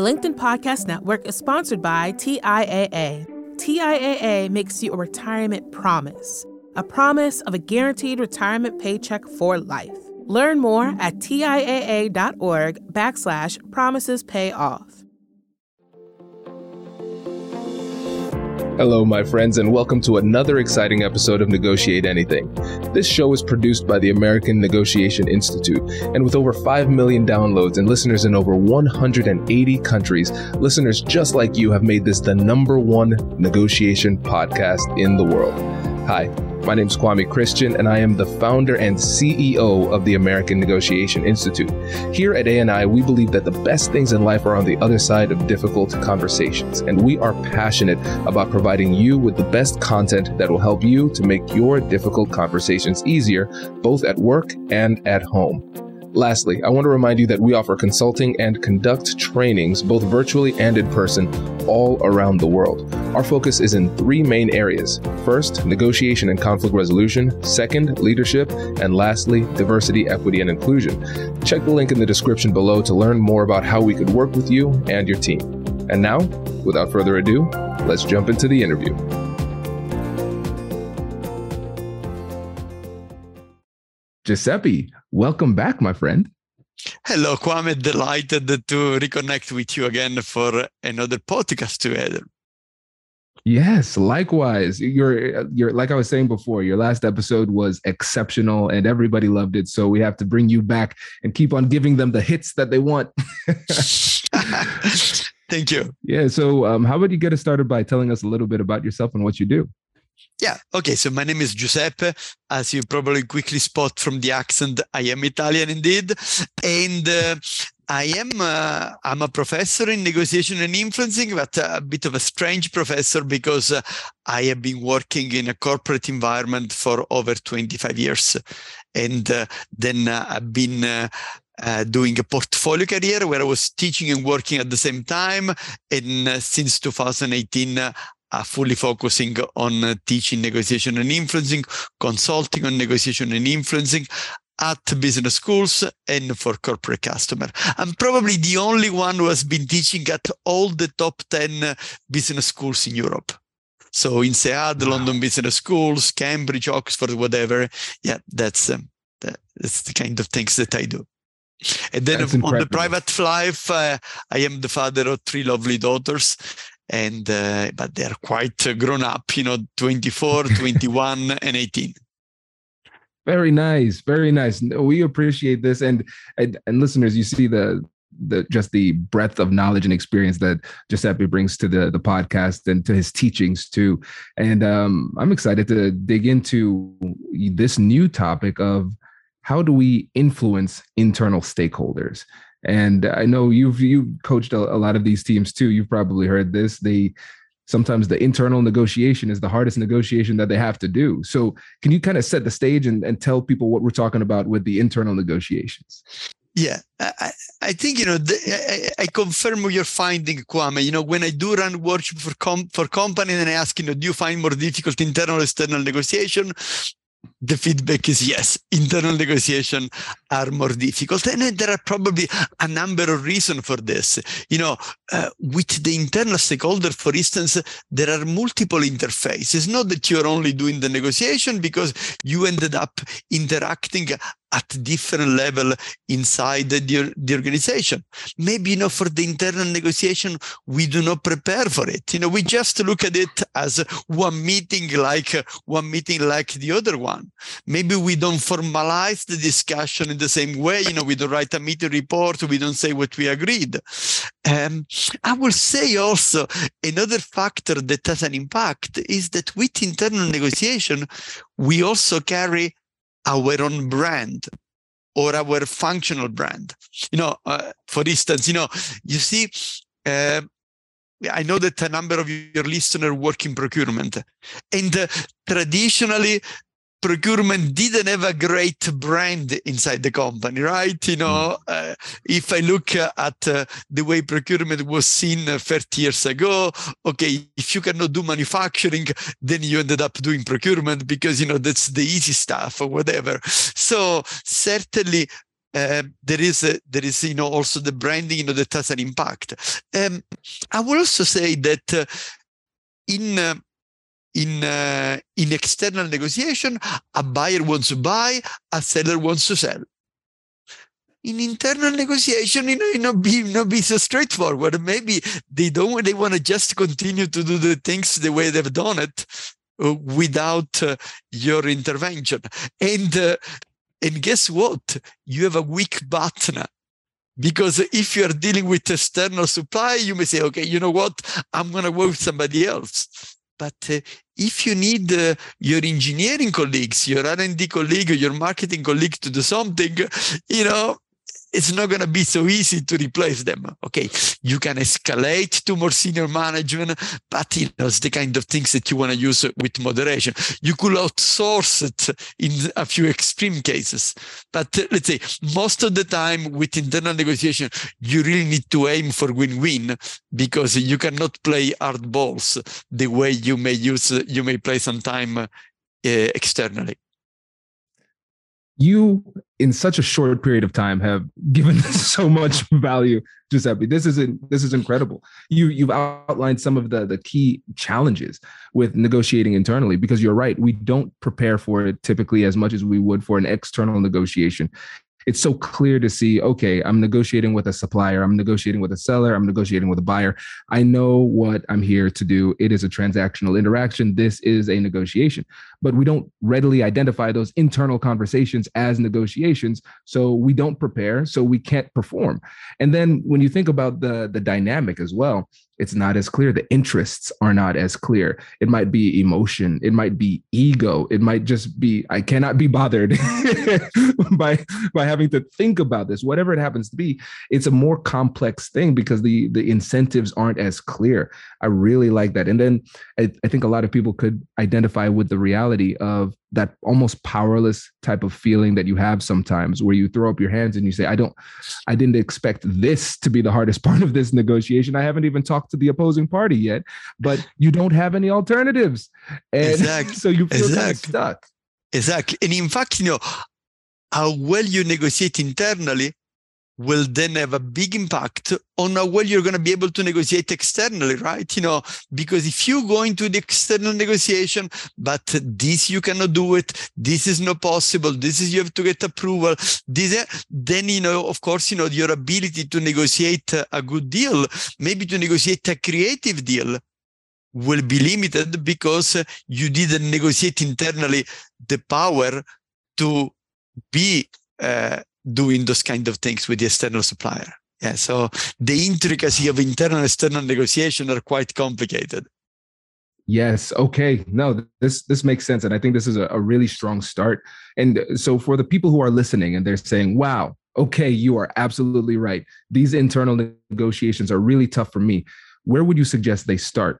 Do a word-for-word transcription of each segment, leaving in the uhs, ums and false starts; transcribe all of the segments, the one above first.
The LinkedIn Podcast Network is sponsored by T I A A. T I A A makes you a retirement promise, a promise of a guaranteed retirement paycheck for life. Learn more at TIAA.org backslash promises pay off. Hello, my friends, and welcome to another exciting episode of Negotiate Anything. This show is produced by the American Negotiation Institute, and with over five million downloads and listeners in over one hundred eighty countries, listeners just like you have made this the number one negotiation podcast in the world. Hi, my name is Kwame Christian, and I am the founder and C E O of the American Negotiation Institute. Here at A N I, we believe that the best things in life are on the other side of difficult conversations, and we are passionate about providing you with the best content that will help you to make your difficult conversations easier, both at work and at home. Lastly, I want to remind you that we offer consulting and conduct trainings, both virtually and in person, all around the world. Our focus is in three main areas. First, negotiation and conflict resolution. Second, leadership. And lastly, diversity, equity, and inclusion. Check the link in the description below to learn more about how we could work with you and your team. And now, without further ado, let's jump into the interview. Giuseppe, welcome back, my friend. Hello, Kwame. Delighted to reconnect with you again for another podcast together. Yes, likewise. You're, you're like I was saying before, your last episode was exceptional and everybody loved it. So we have to bring you back and keep on giving them the hits that they want. Thank you. Yeah. So um, how about you get us started by telling us a little bit about yourself and what you do? Yeah. Okay. So my name is Giuseppe. As you probably quickly spot from the accent, I am Italian indeed. And uh, I am uh, I'm a professor in negotiation and influencing, but a bit of a strange professor because uh, I have been working in a corporate environment for over twenty-five years. And uh, then uh, I've been uh, Uh, doing a portfolio career where I was teaching and working at the same time. And uh, since two thousand eighteen, uh, uh, fully focusing on uh, teaching negotiation and influencing, consulting on negotiation and influencing at business schools and for corporate customer. I'm probably the only one who has been teaching at all the top ten uh, business schools in Europe. So in SEAD, wow. London Business Schools, Cambridge, Oxford, whatever. Yeah, that's, um, that, that's the kind of things that I do. And then on the private life, uh, I am the father of three lovely daughters, and uh, but they're quite grown up, you know, twenty-four, twenty-one, and eighteen. Very nice, very nice. We appreciate this, and, and and listeners, you see the the just the breadth of knowledge and experience that Giuseppe brings to the the podcast and to his teachings too. And um, I'm excited to dig into this new topic of how do we influence internal stakeholders? And I know you've you've coached a, a lot of these teams too. You've probably heard this. They sometimes the internal negotiation is the hardest negotiation that they have to do. So can you kind of set the stage and, and tell people what we're talking about with the internal negotiations? Yeah, I, I think, you know, the, I, I confirm your finding, Kwame. You know, when I do run workshop for com, for companies and I ask, you know, do you find more difficult internal or external negotiation? The feedback is yes, internal negotiation are more difficult. And there are probably a number of reasons for this. You know, uh, with the internal stakeholder, for instance, there are multiple interfaces. It's not that you're only doing the negotiation because you ended up interacting at different level inside the, the organization. Maybe, you know, for the internal negotiation, we do not prepare for it. You know, we just look at it as one meeting, like uh, one meeting like the other one. Maybe we don't formalize the discussion in the same way. You know, we don't write a meeting report. We don't say what we agreed. Um, I will say also another factor that has an impact is that with internal negotiation, we also carry our own brand or our functional brand. You know, uh, for instance, you know, you see, uh, I know that a number of your listeners work in procurement, and uh, traditionally, procurement didn't have a great brand inside the company, right? You know, uh, if I look uh, at uh, the way procurement was seen uh, thirty years ago, okay, if you cannot do manufacturing, then you ended up doing procurement because, you know, that's the easy stuff or whatever. So certainly Uh, there is a, there is you know also the branding, you know, that has an impact. Um, I will also say that uh, in uh, in uh, in external negotiation, a buyer wants to buy, a seller wants to sell. In internal negotiation, you know, you know, be not be so straightforward. Maybe they don't. They want to just continue to do the things the way they've done it, uh, without uh, your intervention. And uh, and guess what? You have a weak button. Because if you are dealing with external supply, you may say, okay, you know what? I'm going to work with somebody else. But uh, if you need uh, your engineering colleagues, your R and D colleague, your marketing colleague to do something, you know, it's not going to be so easy to replace them. Okay, you can escalate to more senior management, but you know, it's the kind of things that you want to use with moderation. You could outsource it in a few extreme cases, but uh, let's say most of the time with internal negotiation, you really need to aim for win-win, because you cannot play hard balls the way you may use, you may play some time uh, externally. You, in such a short period of time, have given so much value, Giuseppe. This is this is incredible. You you've outlined some of the the key challenges with negotiating internally, because you're right. We don't prepare for it typically as much as we would for an external negotiation. It's so clear to see, okay, I'm negotiating with a supplier, I'm negotiating with a seller, I'm negotiating with a buyer. I know what I'm here to do. It is a transactional interaction. This is a negotiation. But we don't readily identify those internal conversations as negotiations. So we don't prepare, so we can't perform. And then when you think about the, the dynamic as well, it's not as clear. The interests are not as clear. It might be emotion. It might be ego. It might just be, I cannot be bothered by, by having to think about this. Whatever it happens to be, it's a more complex thing because the, the incentives aren't as clear. I really like that. And then I, I think a lot of people could identify with the reality of that almost powerless type of feeling that you have sometimes, where you throw up your hands and you say, I don't, I didn't expect this to be the hardest part of this negotiation. I haven't even talked to the opposing party yet, but you don't have any alternatives. And exactly. So you feel exactly. kind of stuck. Exactly. And in fact, you know, how well you negotiate internally will then have a big impact on how well you're going to be able to negotiate externally, right? You know, because if you go into the external negotiation, but this you cannot do it, this is not possible, this is you have to get approval, this, then, you know, of course, you know, your ability to negotiate a good deal, maybe to negotiate a creative deal, will be limited because you didn't negotiate internally the power to be uh, doing those kind of things with the external supplier. Yeah, so the intricacy of internal and external negotiation are quite complicated. Yes. Okay. No, this this makes sense. And I think this is a, a really strong start. And so for the people who are listening and they're saying, wow, okay, you are absolutely right. These internal negotiations are really tough for me. Where would you suggest they start?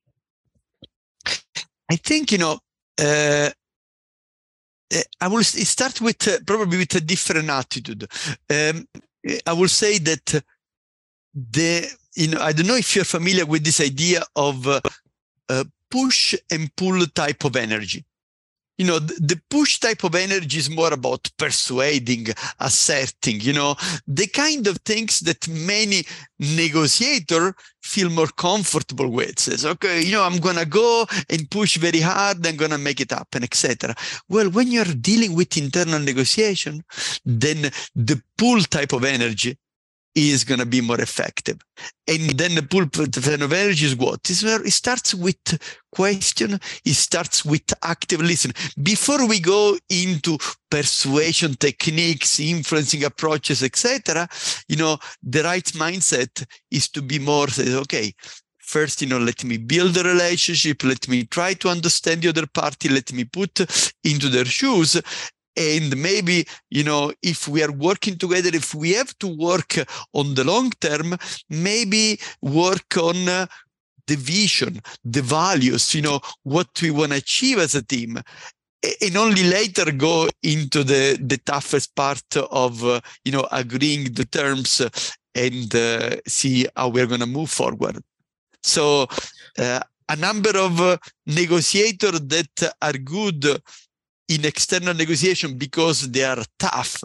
I think, you know, uh, I will start with uh, probably with a different attitude. Um, I will say that the, you know, I don't know if you're familiar with this idea of uh, uh, push and pull type of energy. You know, the, the push type of energy is more about persuading, asserting, you know, the kind of things that many negotiators feel more comfortable with. Says, okay, you know, I'm going to go and push very hard, I'm going to make it happen, et cetera. Well, when you're dealing with internal negotiation, then the pull type of energy is going to be more effective. And then the pull type of energy is what? It's where it starts with question, it starts with active listening. Before we go into persuasion techniques, influencing approaches, et cetera, you know, the right mindset is to be more, say, okay, first, you know, let me build a relationship, let me try to understand the other party, let me put into their shoes. And maybe, you know, if we are working together, if we have to work on the long term, maybe work on uh, the vision, the values, you know, what we want to achieve as a team. And only later go into the, the toughest part of, uh, you know, agreeing the terms and uh, see how we're going to move forward. So uh, a number of uh, negotiators that are good in external negotiation because they are tough,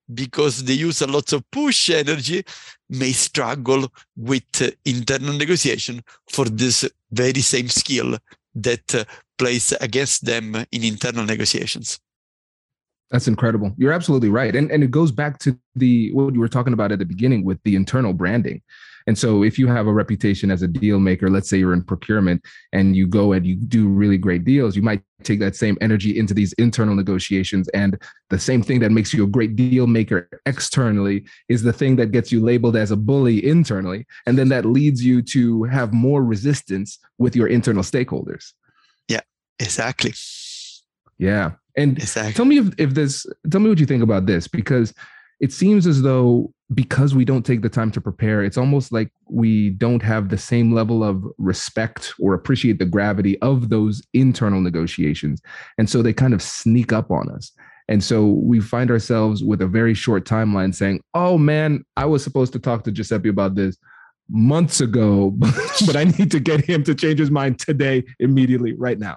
because they use a lot of push energy, may struggle with uh, internal negotiation for this very same skill that uh, plays against them in internal negotiations. That's incredible. You're absolutely right. And, and it goes back to the what you were talking about at the beginning with the internal branding. And so if you have a reputation as a deal maker, let's say you're in procurement and you go and you do really great deals, you might take that same energy into these internal negotiations. And the same thing that makes you a great deal maker externally is the thing that gets you labeled as a bully internally. And then that leads you to have more resistance with your internal stakeholders. Yeah, exactly. Yeah. And exactly. tell me if, if this, tell me what you think about this, because it seems as though because we don't take the time to prepare, it's almost like we don't have the same level of respect or appreciate the gravity of those internal negotiations. And so they kind of sneak up on us. And so we find ourselves with a very short timeline saying, oh man, I was supposed to talk to Giuseppe about this months ago, but I need to get him to change his mind today, immediately, right now.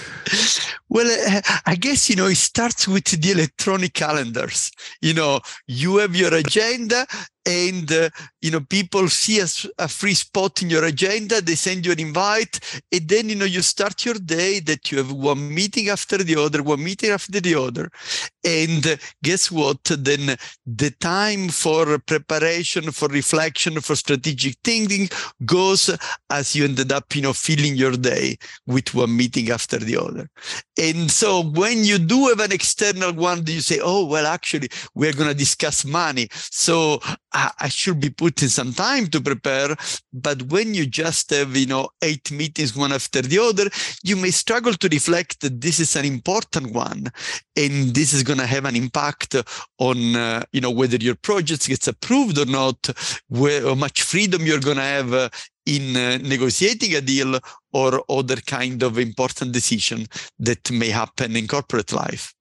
Well, I guess, you know, it starts with the electronic calendars. You know, you have your agenda and, uh, you know, people see a, a free spot in your agenda, they send you an invite, and then, you know, you start your day that you have one meeting after the other, one meeting after the other. And uh, guess what? Then the time for preparation, for reflection, for strategic thinking goes as you ended up, you know, filling your day with one meeting after the other. And so when you do have an external one, you say, oh, well, actually, we're going to discuss money. So I, I should be putting some time to prepare. But when you just have, you know, eight meetings, one after the other, you may struggle to reflect that this is an important one. And this is going to have an impact on, uh, you know, whether your project gets approved or not, where, how much freedom you're going to have uh, in uh, negotiating a deal or other kind of important decision that may happen in corporate life.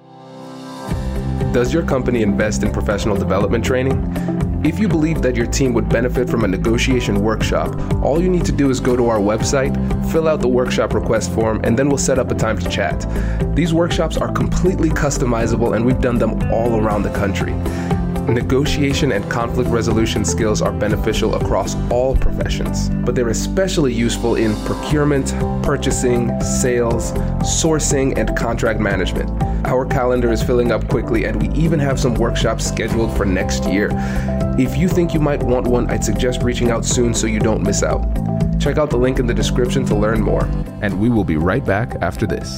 Does your company invest in professional development training? If you believe that your team would benefit from a negotiation workshop, all you need to do is go to our website, fill out the workshop request form, and then we'll set up a time to chat. These workshops are completely customizable, and we've done them all around the country. Negotiation and conflict resolution skills are beneficial across all professions, but they're especially useful in procurement, purchasing, sales, sourcing, and contract management. Our calendar is filling up quickly, and we even have some workshops scheduled for next year. If you think you might want one, I'd suggest reaching out soon so you don't miss out. Check out the link in the description to learn more, and we will be right back after this.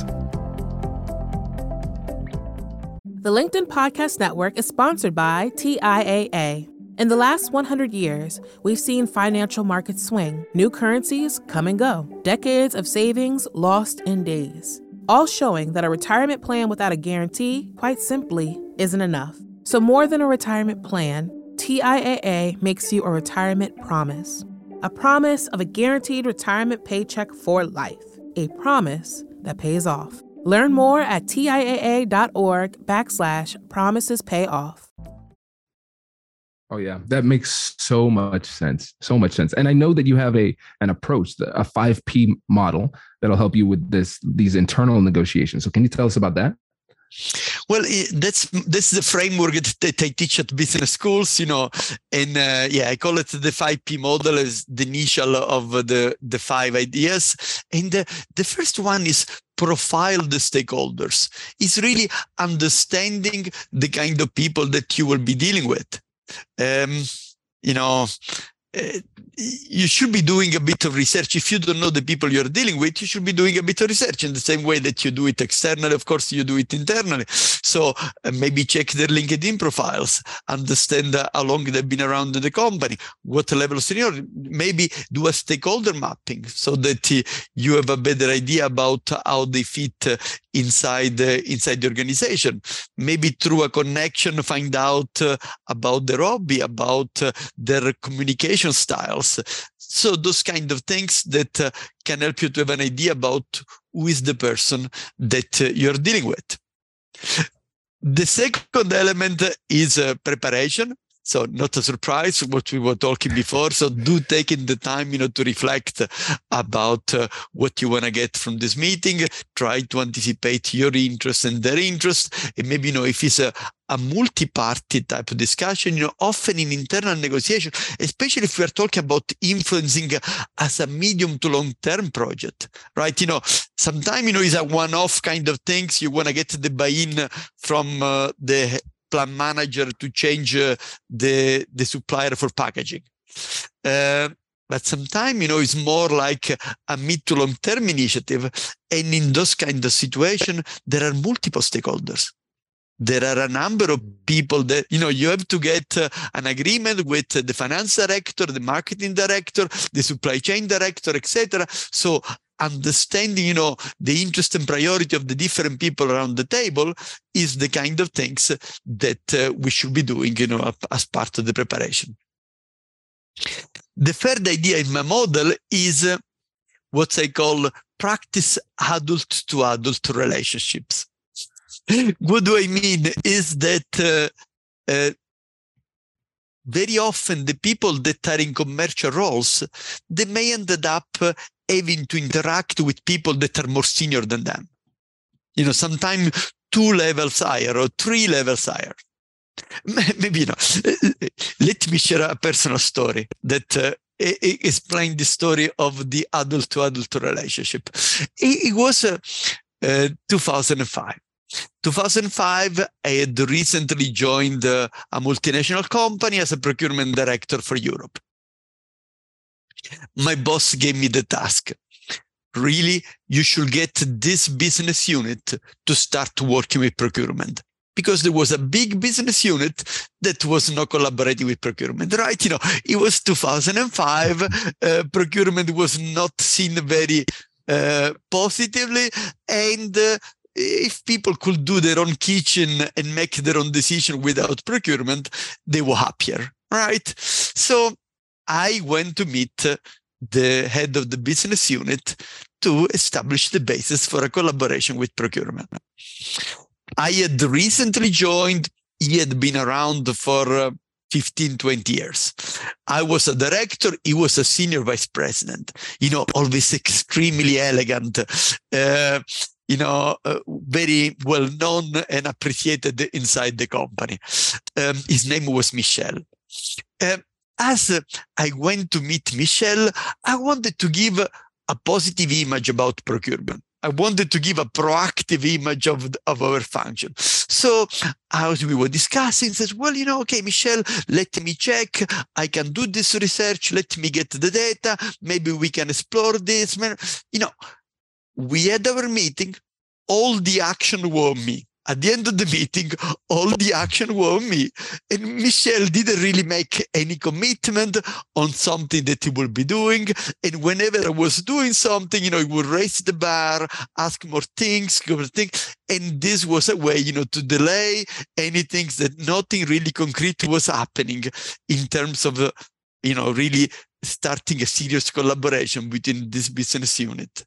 The LinkedIn Podcast Network is sponsored by T I A A. In the last one hundred years, we've seen financial markets swing, new currencies come and go, decades of savings lost in days, all showing that a retirement plan without a guarantee, quite simply, isn't enough. So more than a retirement plan, T I A A makes you a retirement promise. A promise of a guaranteed retirement paycheck for life. A promise that pays off. Learn more at TIAA.org backslash promises pay off. Oh, yeah, that makes so much sense. So much sense. And I know that you have a an approach, a five P model that'll help you with this these internal negotiations. So can you tell us about that? Well, that's this is the framework that I teach at business schools, you know, and uh, yeah, I call it the five P model as the initial of the, the five ideas. And the, the first one is profile the stakeholders. It's really understanding the kind of people that you will be dealing with. Um, you know, uh, you should be doing a bit of research. If you don't know the people you're dealing with, you should be doing a bit of research in the same way that you do it externally. Of course, you do it internally. So uh, maybe check their LinkedIn profiles, understand uh, how long they've been around the company, what level of seniority, maybe do a stakeholder mapping so that uh, you have a better idea about how they fit uh, inside, uh, inside the organization. Maybe through a connection, find out uh, about their hobby, about uh, their communication styles. So those kind of things that uh, can help you to have an idea about who is the person that uh, you're dealing with. The second element is uh, preparation. So not a surprise what we were talking before. So do take in the time, you know, to reflect about uh, what you want to get from this meeting. Try to anticipate your interest and their interest. And maybe, you know, if it's a, a multi-party type of discussion, you know, often in internal negotiation, especially if we are talking about influencing as a medium to long-term project, right? You know, sometimes, you know, it's a one-off kind of things. You want to get the buy-in from uh, the plant manager to change uh, the, the supplier for packaging. Uh, but sometimes, you know, it's more like a mid to long-term initiative. And in those kind of situations, there are multiple stakeholders. There are a number of people that, you know, you have to get uh, an agreement with uh, the finance director, the marketing director, the supply chain director, et cetera. So understanding, you know, the interest and priority of the different people around the table is the kind of things that uh, we should be doing, you know, as part of the preparation. The third idea in my model is uh, what I call practice adult to adult relationships. What do I mean is that uh, uh, very often the people that are in commercial roles, they may end up uh, having to interact with people that are more senior than them. You know, sometimes two levels higher or three levels higher. Maybe, you know, let me share a personal story that uh, explains the story of the adult to adult relationship. It, it was uh, uh, two thousand five. two thousand five, I had recently joined uh, a multinational company as a procurement director for Europe. My boss gave me the task. Really, you should get this business unit to start working with procurement. Because there was a big business unit that was not collaborating with procurement, right? You know, it was two thousand five, uh, procurement was not seen very uh, positively, and uh, if people could do their own kitchen and make their own decision without procurement, they were happier, right? So I went to meet the head of the business unit to establish the basis for a collaboration with procurement. I had recently joined. He had been around for uh, fifteen, twenty years. I was a director. He was a senior vice president, you know, always extremely elegant, uh, you know, uh, very well known and appreciated inside the company. Um, his name was Michel. Uh, as uh, I went to meet Michel, I wanted to give a positive image about procurement. I wanted to give a proactive image of, of our function. So as we were discussing, says, well, you know, okay, Michel, let me check. I can do this research. Let me get the data. Maybe we can explore this. You know, we had our meeting. All the action was on me. At the end of the meeting, all the action was on me. And Michel didn't really make any commitment on something that he would be doing. And whenever I was doing something, you know, he would raise the bar, ask more things, more things. And this was a way, you know, to delay anything that nothing really concrete was happening in terms of, uh, you know, really starting a serious collaboration between this business unit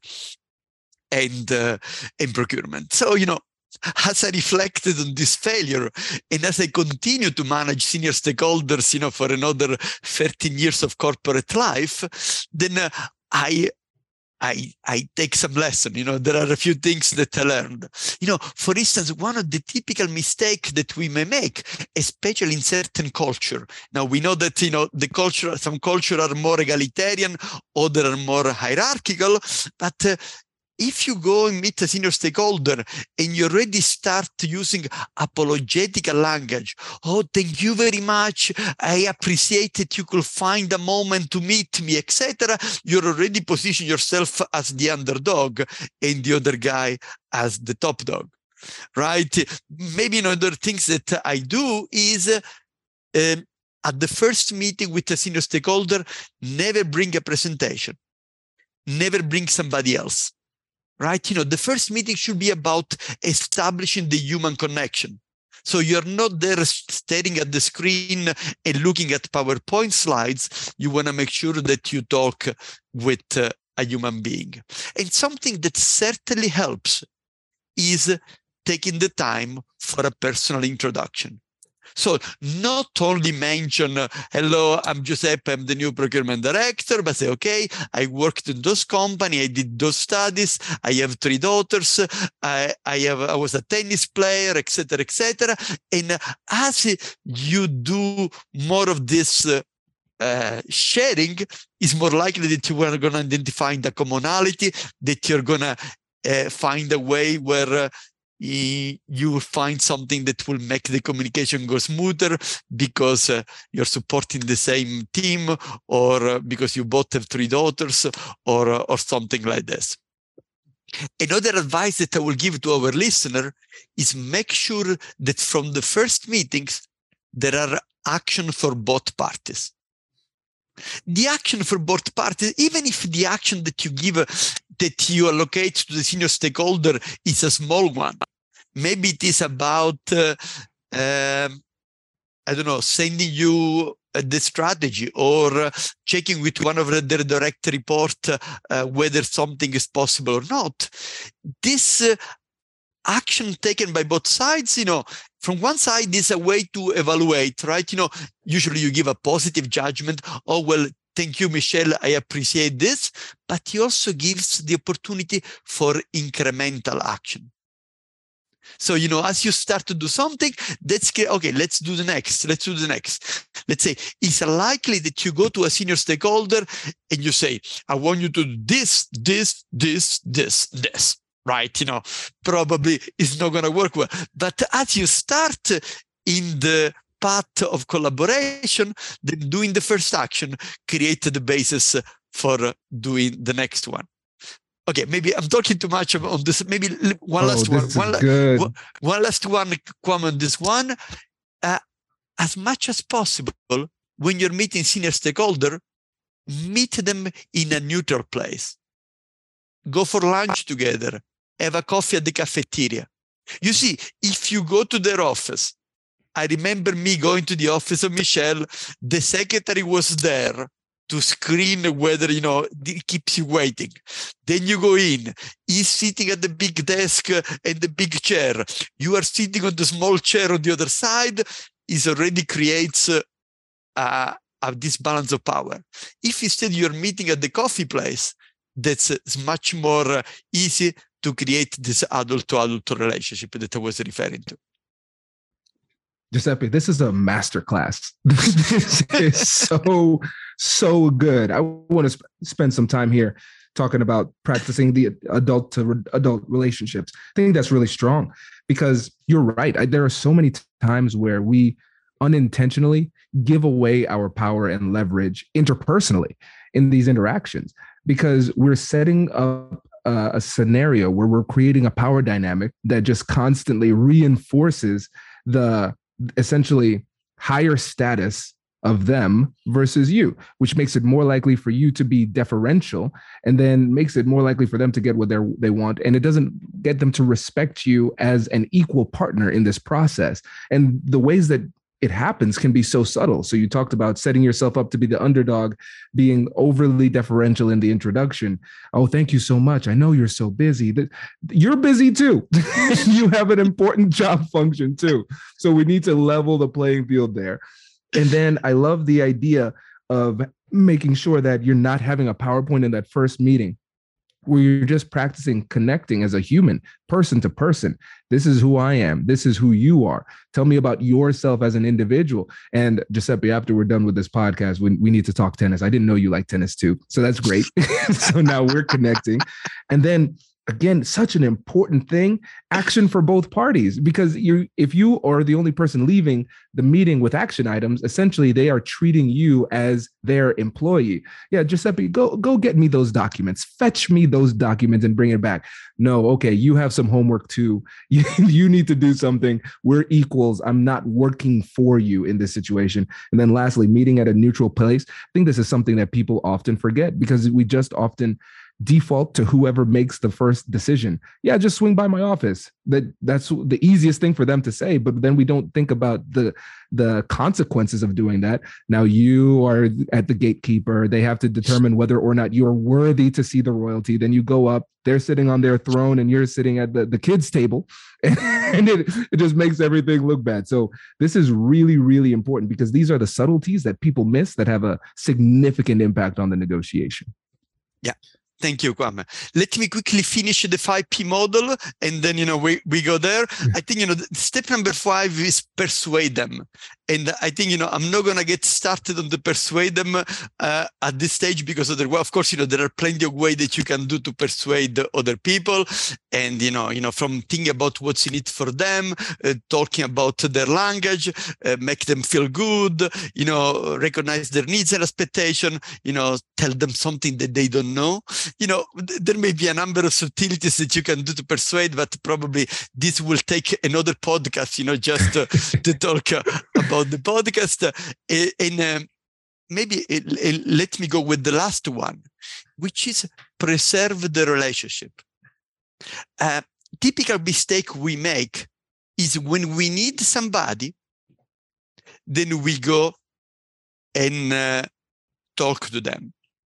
and, uh, and procurement. So, you know, as I reflected on this failure, and as I continue to manage senior stakeholders, you know, for another thirteen years of corporate life, then uh, I, I, I take some lesson. You know, there are a few things that I learned. You know, for instance, one of the typical mistakes that we may make, especially in certain culture. Now we know that, you know, the culture, some culture are more egalitarian, other are more hierarchical, but uh, if you go and meet a senior stakeholder and you already start using apologetical language, oh, thank you very much, I appreciate that you could find a moment to meet me, et cetera, you're already position yourself as the underdog and the other guy as the top dog, right? Maybe another things that I do is uh, um, at the first meeting with a senior stakeholder, never bring a presentation, never bring somebody else. Right? You know, the first meeting should be about establishing the human connection. So you're not there staring at the screen and looking at PowerPoint slides. You want to make sure that you talk with uh, a human being. And something that certainly helps is taking the time for a personal introduction. So not only mention, uh, hello, I'm Giuseppe, I'm the new procurement director, but say, okay, I worked in those company, I did those studies, I have three daughters, I, I have, I was a tennis player, et cetera, et cetera. And as you do more of this uh, uh, sharing, is more likely that you are going to identify the commonality, that you're going to uh, find a way where uh, you will find something that will make the communication go smoother because uh, you're supporting the same team, or uh, because you both have three daughters, or, uh, or something like this. Another advice that I will give to our listener is make sure that from the first meetings, there are action for both parties. The action for both parties, even if the action that you give, uh, that you allocate to the senior stakeholder is a small one. Maybe it is about, uh, um, I don't know, sending you uh, the strategy, or uh, checking with one of the, their direct report uh, whether something is possible or not. This uh, action taken by both sides, you know, from one side is a way to evaluate, right? You know, usually you give a positive judgment. Oh, well, thank you, Michelle, I appreciate this. But he also gives the opportunity for incremental action. So, you know, as you start to do something, that's okay, let's do the next, let's do the next. Let's say it's likely that you go to a senior stakeholder and you say, I want you to do this, this, this, this, this, right? You know, probably it's not going to work well. But as you start in the path of collaboration, then doing the first action creates the basis for doing the next one. Okay, maybe I'm talking too much on this. Maybe one oh, last one. One, good. one last one comment on this one. Uh, as much as possible, when you're meeting senior stakeholder, meet them in a neutral place. Go for lunch together. Have a coffee at the cafeteria. You see, if you go to their office, I remember me going to the office of Michelle, the secretary was there to screen whether, you know, it keeps you waiting. Then you go in, he's sitting at the big desk and the big chair. You are sitting on the small chair on the other side. It already creates uh, uh, a disbalance of power. If instead you're meeting at the coffee place, that's uh, much more uh, easy to create this adult-to-adult relationship that I was referring to. Giuseppe, this is a masterclass. This is so, so good. I want to sp- spend some time here talking about practicing the adult to re- adult relationships. I think that's really strong because you're right. I, there are so many t- times where we unintentionally give away our power and leverage interpersonally in these interactions because we're setting up uh, a scenario where we're creating a power dynamic that just constantly reinforces the essentially higher status of them versus you, which makes it more likely for you to be deferential and then makes it more likely for them to get what they want. And it doesn't get them to respect you as an equal partner in this process. And the ways that it happens can be so subtle. So you talked about setting yourself up to be the underdog, being overly deferential in the introduction. Oh, thank you so much. I know you're so busy. You're busy too. You have an important job function too. So we need to level the playing field there. And then I love the idea of making sure that you're not having a PowerPoint in that first meeting where you're just practicing connecting as a human, person to person. This is who I am. This is who you are. Tell me about yourself as an individual. And Giuseppe, after we're done with this podcast, we, we need to talk tennis. I didn't know you like tennis too. So that's great. So now we're connecting. And then again, such an important thing, action for both parties, because you, if you are the only person leaving the meeting with action items, essentially they are treating you as their employee. Yeah, Giuseppe, go, go get me those documents, fetch me those documents and bring it back. No, okay, you have some homework too. You, you need to do something. We're equals. I'm not working for you in this situation. And then lastly, meeting at a neutral place. I think this is something that people often forget because we just often default to whoever makes the first decision. Yeah, just swing by my office. That that's the easiest thing for them to say, but then we don't think about the the consequences of doing that. Now you are at the gatekeeper. They have to determine whether or not you're worthy to see the royalty. Then you go up, they're sitting on their throne and you're sitting at the, the kids' table. And it, it just makes everything look bad. So this is really, really important because these are the subtleties that people miss that have a significant impact on the negotiation. Yeah. Thank you, Kwame. Let me quickly finish the five P model, and then, you know, we, we go there. I think, you know, step number five is persuade them. And I think, you know, I'm not going to get started on the persuade them uh, at this stage because of, the, well, of course, you know, there are plenty of ways that you can do to persuade other people. And, you know, you know, from thinking about what's in it for them, uh, talking about their language, uh, make them feel good, you know, recognize their needs and expectation, you know, tell them something that they don't know. You know, there may be a number of subtleties that you can do to persuade, but probably this will take another podcast, you know, just uh, to talk uh, about the podcast. Uh, and um, maybe it, it, let me go with the last one, which is preserve the relationship. Uh, typical mistake we make is when we need somebody, then we go and uh, talk to them.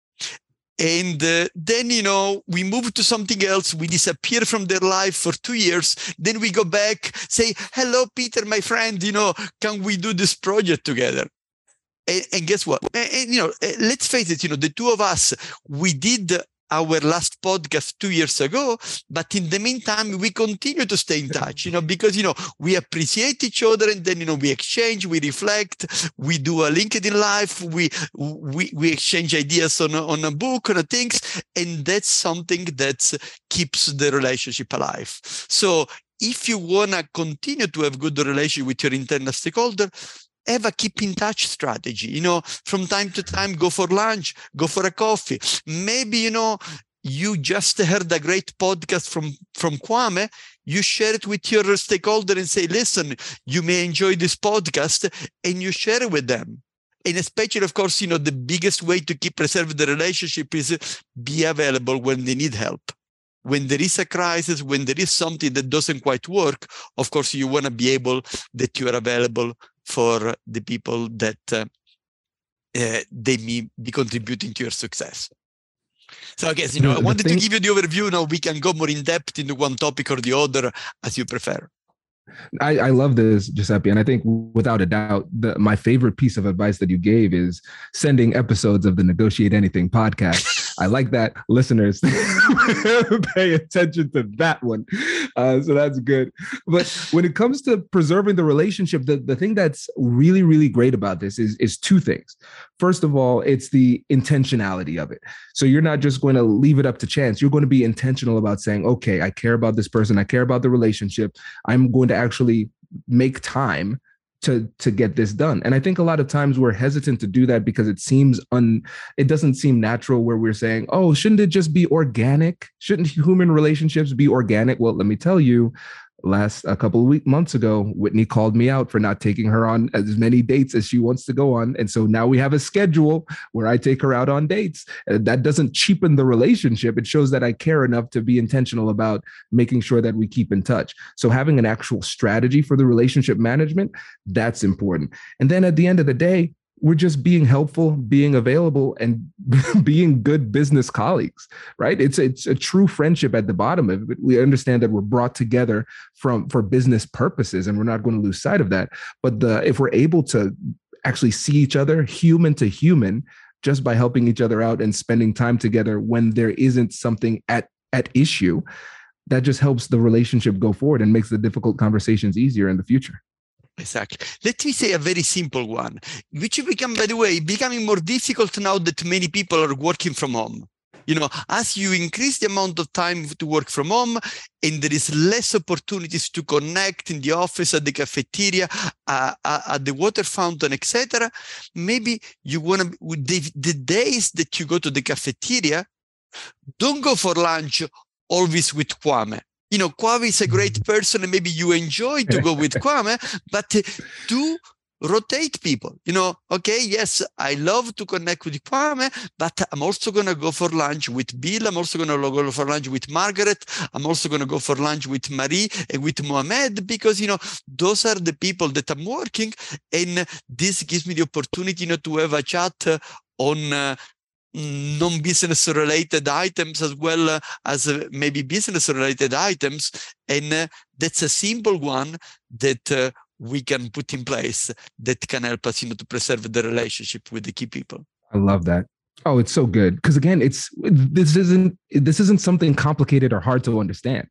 And uh, then, you know, we move to something else. We disappear from their life for two years. Then we go back, say, hello, Peter, my friend, you know, can we do this project together? And, and guess what? And, and, you know, let's face it, you know, the two of us, we did our last podcast two years ago, but in the meantime, we continue to stay in touch, you know, because, you know, we appreciate each other and then, you know, we exchange, we reflect, we do a LinkedIn Live, we, we, we exchange ideas on a, on a book, on a things, and that's something that keeps the relationship alive. So if you want to continue to have good relationship with your internal stakeholder, have a keep in touch strategy, you know, from time to time, go for lunch, go for a coffee. Maybe, you know, you just heard a great podcast from, from Kwame, you share it with your stakeholder and say, listen, you may enjoy this podcast, and you share it with them. And especially, of course, you know, the biggest way to keep preserving the relationship is be available when they need help. When there is a crisis, when there is something that doesn't quite work, of course, you want to be able that you are available for the people that uh, uh, they may be contributing to your success. So I guess, you know, I wanted thing- to give you the overview. Now we can go more in depth into one topic or the other as you prefer. I, I love this, Giuseppe. And I think without a doubt, the, my favorite piece of advice that you gave is sending episodes of the Negotiate Anything podcast. I like that. Listeners, pay attention to that one. Uh, so that's good. But when it comes to preserving the relationship, the, the thing that's really, really great about this is, is two things. First of all, it's the intentionality of it. So you're not just going to leave it up to chance. You're going to be intentional about saying, okay, I care about this person. I care about the relationship. I'm going to actually make time to to get this done. And I think a lot of times we're hesitant to do that because it seems un it doesn't seem natural, where we're saying, oh, shouldn't it just be organic? Shouldn't human relationships be organic? Well, let me tell you, last a couple of weeks, months ago, Whitney called me out for not taking her on as many dates as she wants to go on. And so now we have a schedule where I take her out on dates. And that doesn't cheapen the relationship. It shows that I care enough to be intentional about making sure that we keep in touch. So having an actual strategy for the relationship management, that's important. And then at the end of the day, we're just being helpful, being available, and being good business colleagues, right? It's it's a true friendship at the bottom of it. We understand that we're brought together from for business purposes, and we're not going to lose sight of that. But the if we're able to actually see each other human to human, just by helping each other out and spending time together when there isn't something at at issue, that just helps the relationship go forward and makes the difficult conversations easier in the future. Exactly. Let me say a very simple one, which become, by the way, becoming more difficult now that many people are working from home. You know, as you increase the amount of time to work from home and there is less opportunities to connect in the office, at the cafeteria, uh, at the water fountain, et cetera, maybe you want to, the, the days that you go to the cafeteria, don't go for lunch always with Kwame. You know, Kwame is a great person and maybe you enjoy to go with Kwame, but do rotate people. You know, okay, yes, I love to connect with Kwame, but I'm also going to go for lunch with Bill. I'm also going to go for lunch with Margaret. I'm also going to go for lunch with Marie and with Mohamed, because, you know, those are the people that I'm working. And this gives me the opportunity, you know, to have a chat on uh, non-business related items as well uh, as uh, maybe business related items. And uh, that's a simple one that uh, we can put in place that can help us, you know, to preserve the relationship with the key people. I love that. Oh, it's so good. Because again, it's this isn't this isn't something complicated or hard to understand.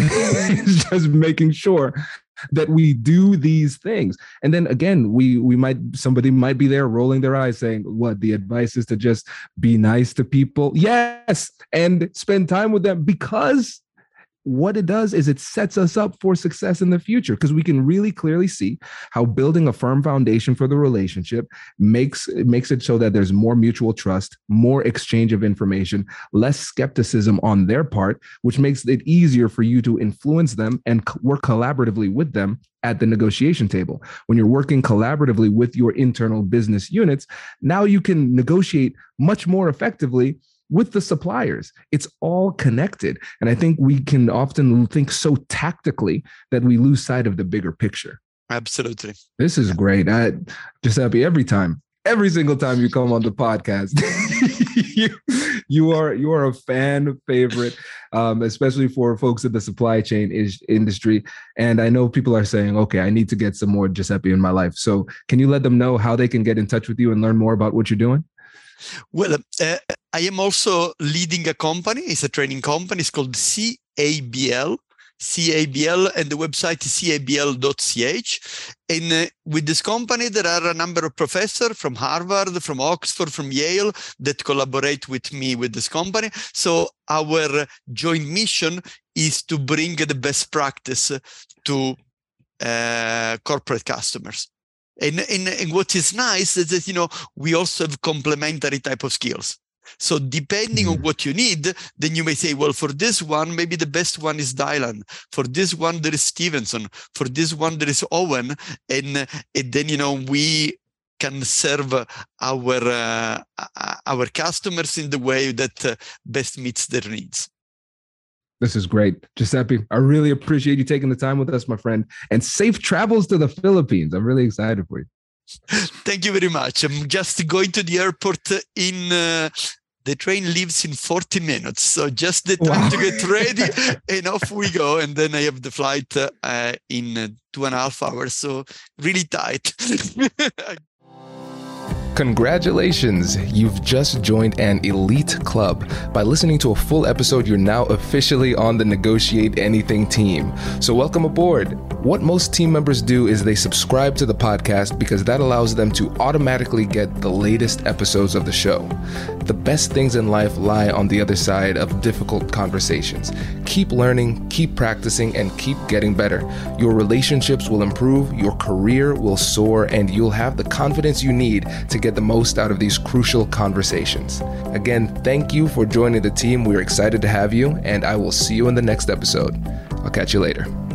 It's just making sure that we do these things. And then again, we we might somebody might be there rolling their eyes saying, what, the advice is to just be nice to people? Yes, and spend time with them, because what it does is it sets us up for success in the future, because we can really clearly see how building a firm foundation for the relationship makes it makes it so that there's more mutual trust, more exchange of information, less skepticism on their part, which makes it easier for you to influence them and work collaboratively with them at the negotiation table. When you're working collaboratively with your internal business units, now you can negotiate much more effectively with the suppliers. It's all connected. And I think we can often think so tactically that we lose sight of the bigger picture. Absolutely. This is great. I, Giuseppe, every time, every single time you come on the podcast, you, you are you are a fan favorite, um, especially for folks in the supply chain is, industry. And I know people are saying, okay, I need to get some more Giuseppe in my life. So can you let them know how they can get in touch with you and learn more about what you're doing? Well, uh, I am also leading a company. It's a training company. It's called C A B L. C A B L, and the website is C A B L dot C H. And uh, with this company, there are a number of professors from Harvard, from Oxford, from Yale that collaborate with me with this company. So our joint mission is to bring the best practice to uh, corporate customers. And, and, and what is nice is that, you know, we also have complementary type of skills. So depending mm-hmm. on what you need, then you may say, well, for this one, maybe the best one is Dylan. For this one, there is Stevenson. For this one, there is Owen. And, and then, you know, we can serve our, uh, our customers in the way that uh, best meets their needs. This is great. Giuseppe, I really appreciate you taking the time with us, my friend, and safe travels to the Philippines. I'm really excited for you. Thank you very much. I'm just going to the airport in, uh, the train leaves in forty minutes. So just the time wow. to get ready and off we go. And then I have the flight uh, in uh, two and a half hours. So really tight. Congratulations, you've just joined an elite club. By listening to a full episode, you're now officially on the Negotiate Anything team. So welcome aboard. What most team members do is they subscribe to the podcast because that allows them to automatically get the latest episodes of the show. The best things in life lie on the other side of difficult conversations. Keep learning, keep practicing, and keep getting better. Your relationships will improve, your career will soar, and you'll have the confidence you need to get the most out of these crucial conversations. Again, thank you for joining the team. We're excited to have you, and I will see you in the next episode. I'll catch you later.